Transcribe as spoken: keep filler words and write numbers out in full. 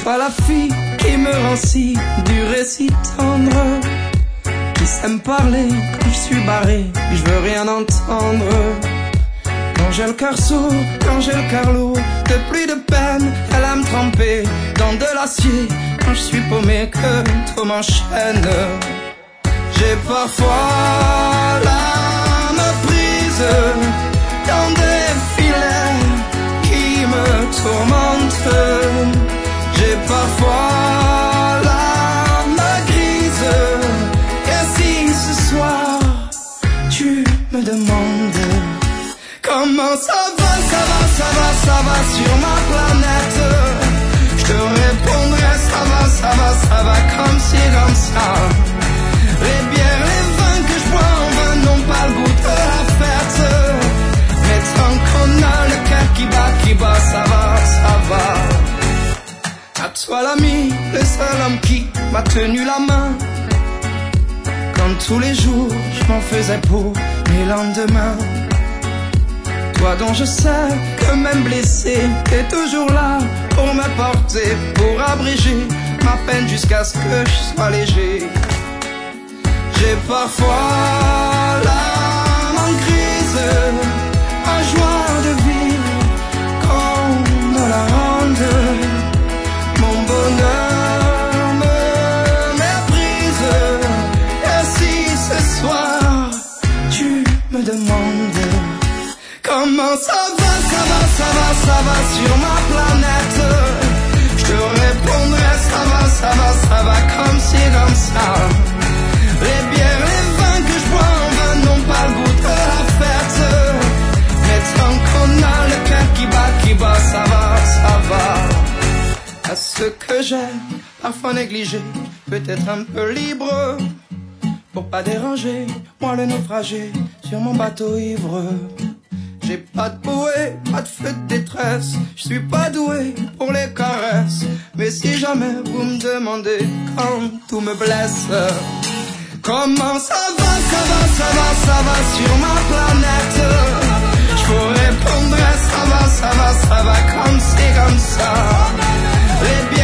toi la fille qui me rend si dur et si tendre, qui sait me parler quand je suis barré, je veux rien entendre. Quand j'ai le cœur sourd, quand j'ai le cœur lourd, de plus de peine, elle a me tremper dans de l'acier. Quand je suis paumé, que tout m'enchaîne. J'ai parfois l'âme prise dans des filets qui me tourmentent. J'ai parfois l'âme grise. Et si ce soir tu me demandes comment ça va, ça va, ça va, ça va sur ma planète, je te répondrai ça va, ça va, ça va comme ci, comme ça. Les bières, les vins que je bois en vain n'ont pas le goût de la fête. Mais tant qu'on a le cœur qui bat, qui bat, ça va, ça va. À toi l'ami, le seul homme qui m'a tenu la main quand tous les jours je m'en faisais pour mes lendemains. Toi dont je sais que même blessé, t'es toujours là pour me porter, pour abréger ma peine jusqu'à ce que je sois léger. J'ai parfois l'âme en crise, ma joie de vivre qu'on me la rende. Mon bonheur me méprise. Et si ce soir tu me demandes comment ça va, ça va, ça va, ça va sur ma planète, je te répondrai ça va, ça va, ça va comme ci, comme ça. Les bières, les vins que je bois en vain n'ont pas le goût de la fête. Mais tant qu'on a le cœur qui bat, qui bat, ça va, ça va. À ce que j'aime, parfois négligé, peut-être un peu libre, pour pas déranger, moi le naufragé, sur mon bateau ivre. J'ai pas de bouée, pas de feu de détresse, je suis pas doué pour les caresses. Mais si jamais vous me demandez quand tout me blesse, comment ça va, ça va, ça va, ça va sur ma planète, je vous répondrai ça va, ça va, ça va comme c'est comme ça. Les biens